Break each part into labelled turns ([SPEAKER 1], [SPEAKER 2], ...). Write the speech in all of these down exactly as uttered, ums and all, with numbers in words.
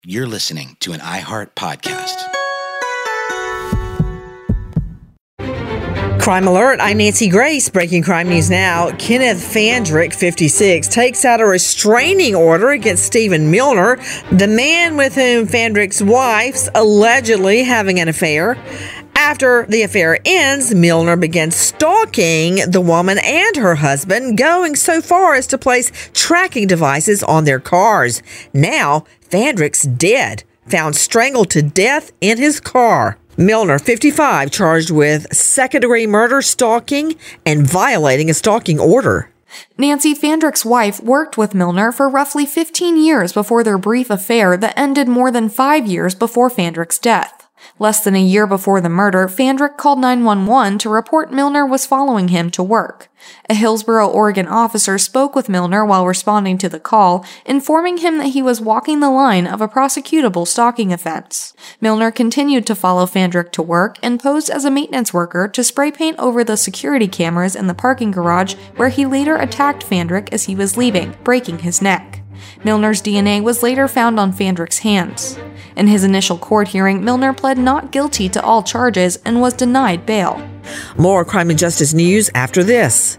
[SPEAKER 1] You're listening to an iHeart podcast.
[SPEAKER 2] Crime Alert, I'm Nancy Grace. Breaking crime news now. Kenneth Fandrick, fifty-six, takes out a restraining order against Stephen Milner, the man with whom Fandrick's wife's allegedly having an affair. After the affair ends, Milner begins stalking the woman and her husband, going so far as to place tracking devices on their cars. Now, Fandrick's dead, found strangled to death in his car. Milner, fifty-five, charged with second-degree murder, stalking, and violating a stalking order.
[SPEAKER 3] Nancy Fandrick's wife worked with Milner for roughly fifteen years before their brief affair that ended more than five years before Fandrick's death. Less than a year before the murder, Fandrick called nine one one to report Milner was following him to work. A Hillsboro, Oregon officer spoke with Milner while responding to the call, informing him that he was walking the line of a prosecutable stalking offense. Milner continued to follow Fandrick to work and posed as a maintenance worker to spray paint over the security cameras in the parking garage, where he later attacked Fandrick as he was leaving, breaking his neck. Milner's D N A was later found on Fandrick's hands. In his initial court hearing, Milner pled not guilty to all charges and was denied bail.
[SPEAKER 2] More crime and justice news after this.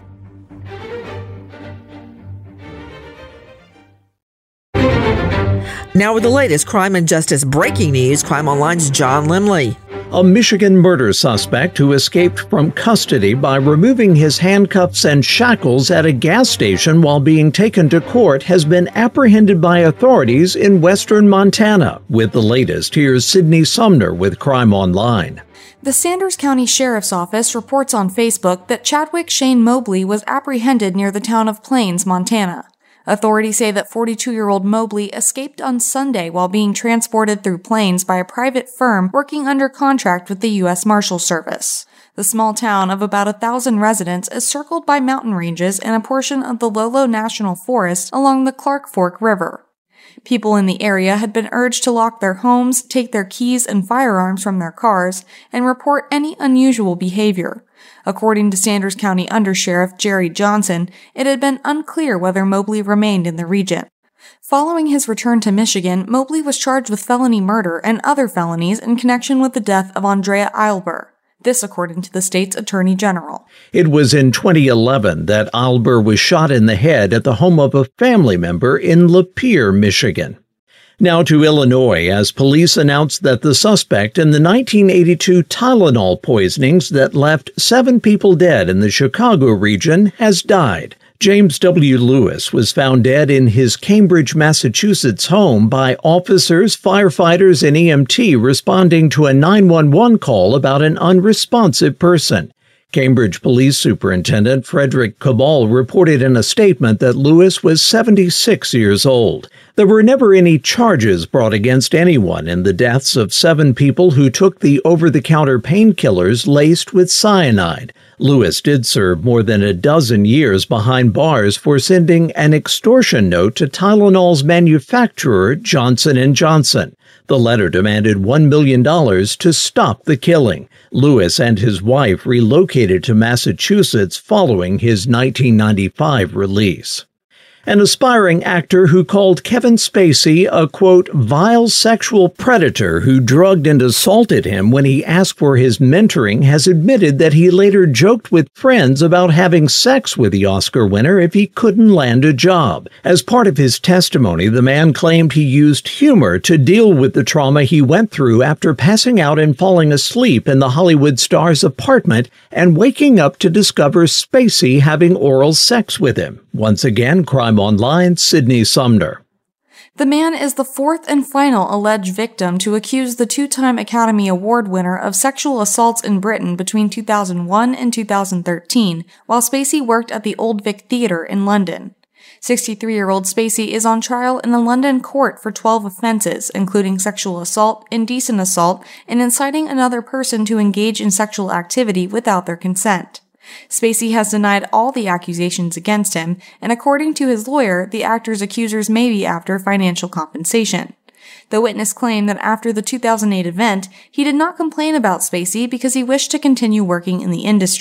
[SPEAKER 2] Now with the latest crime and justice breaking news, Crime Online's John Limley.
[SPEAKER 4] A Michigan murder suspect who escaped from custody by removing his handcuffs and shackles at a gas station while being taken to court has been apprehended by authorities in western Montana. With the latest, here's Sydney Sumner with Crime Online.
[SPEAKER 3] The Sanders County Sheriff's Office reports on Facebook that Chadwick Shane Mobley was apprehended near the town of Plains, Montana. Authorities say that forty-two-year-old Mobley escaped on Sunday while being transported through Plains by a private firm working under contract with the U S Marshals Service. The small town of about a thousand residents is circled by mountain ranges and a portion of the Lolo National Forest along the Clark Fork River. People in the area had been urged to lock their homes, take their keys and firearms from their cars, and report any unusual behavior. According to Sanders County Undersheriff Jerry Johnson, it had been unclear whether Mobley remained in the region. Following his return to Michigan, Mobley was charged with felony murder and other felonies in connection with the death of Andrea Eilber. This according to the state's attorney general.
[SPEAKER 4] It was in twenty eleven that Eilber was shot in the head at the home of a family member in Lapeer, Michigan. Now to Illinois, as police announced that the suspect in the nineteen eighty-two Tylenol poisonings that left seven people dead in the Chicago region has died. James W. Lewis was found dead in his Cambridge, Massachusetts home by officers, firefighters, and E M T responding to a nine one one call about an unresponsive person. Cambridge Police Superintendent Frederick Cabal reported in a statement that Lewis was seventy-six years old. There were never any charges brought against anyone in the deaths of seven people who took the over-the-counter painkillers laced with cyanide. Lewis did serve more than a dozen years behind bars for sending an extortion note to Tylenol's manufacturer, Johnson and Johnson. The letter demanded one million dollars to stop the killing. Lewis and his wife relocated to Massachusetts following his nineteen ninety-five release. An aspiring actor who called Kevin Spacey a, quote, vile sexual predator who drugged and assaulted him when he asked for his mentoring has admitted that he later joked with friends about having sex with the Oscar winner if he couldn't land a job. As part of his testimony, the man claimed he used humor to deal with the trauma he went through after passing out and falling asleep in the Hollywood star's apartment and waking up to discover Spacey having oral sex with him. Once again, Crime Online, Sydney Sumner.
[SPEAKER 3] The man is the fourth and final alleged victim to accuse the two-time Academy Award winner of sexual assaults in Britain between two thousand one and two thousand thirteen, while Spacey worked at the Old Vic Theatre in London. sixty-three-year-old Spacey is on trial in a London court for twelve offenses, including sexual assault, indecent assault, and inciting another person to engage in sexual activity without their consent. Spacey has denied all the accusations against him, and according to his lawyer, the actor's accusers may be after financial compensation. The witness claimed that after the two thousand eight event, he did not complain about Spacey because he wished to continue working in the industry.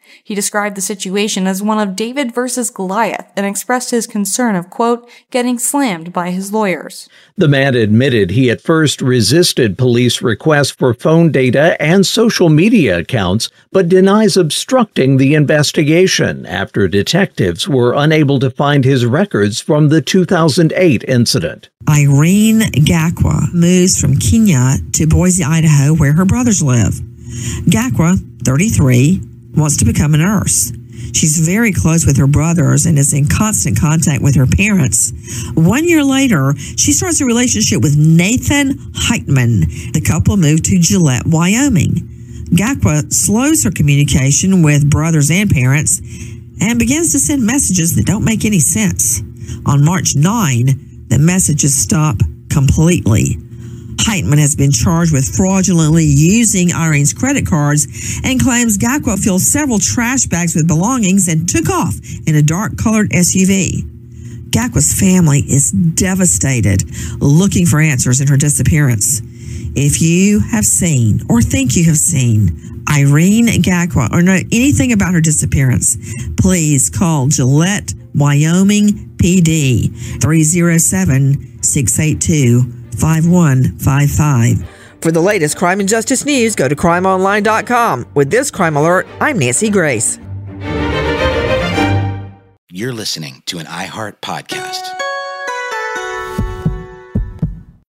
[SPEAKER 3] He described the situation as one of David versus Goliath and expressed his concern of, quote, getting slammed by his lawyers.
[SPEAKER 4] The man admitted he at first resisted police requests for phone data and social media accounts, but denies obstructing the investigation after detectives were unable to find his records from the two thousand eight incident.
[SPEAKER 2] Irene Gakwa moves from Kenya to Boise, Idaho, where her brothers live. Gakwa, thirty-three, wants to become a nurse. She's very close with her brothers and is in constant contact with her parents. One year later, she starts a relationship with Nathan Heitman. The couple moved to Gillette, Wyoming. Gakwa slows her communication with brothers and parents and begins to send messages that don't make any sense. On March ninth, the messages stop completely. Heitman has been charged with fraudulently using Irene's credit cards and claims Gakwa filled several trash bags with belongings and took off in a dark-colored S U V. Gakwa's family is devastated, looking for answers in her disappearance. If you have seen or think you have seen Irene Gakwa or know anything about her disappearance, please call Gillette, Wyoming P D three oh seven, six eight two, five one five five. For the latest crime and justice news, go to crime online dot com. With this crime alert, I'm Nancy Grace.
[SPEAKER 1] You're listening to an iHeart podcast.